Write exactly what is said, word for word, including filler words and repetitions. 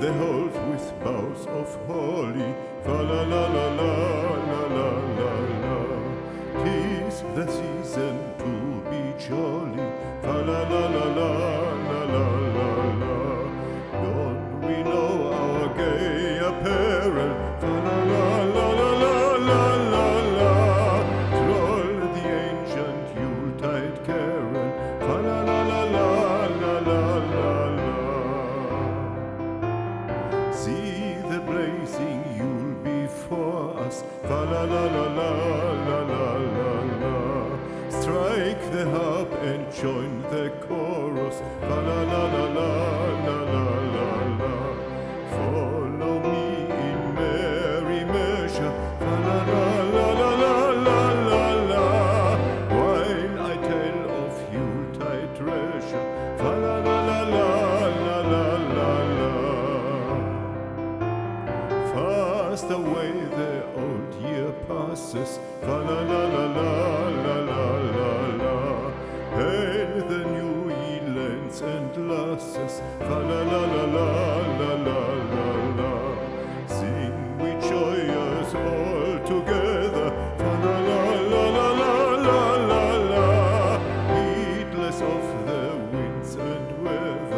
the halls with boughs of holly. Fa la la la la la la la la. 'Tis the season to be jolly. Fa la la la la la la la la. Don't we know our gay apparel? Fa la la la la la la la la. Troll the ancient Yuletide carol. Fa la la la la la la la la. See the blazing Yule before us. Fa la la la la la la la la. Strike the harp and join the chorus. Fa la la la la la la la la. Follow me in merry measure. Fa la la la la la la la la. While I tell of Yuletide treasure. Fa la la la la la la la la. Fast away the old year passes. Fa la la la la la la la la. Hail the new elands and lasses. Fa la la la la la la la la. Sing we joyous all together. Fa la la la la la la la la. Heedless of the winds and weather.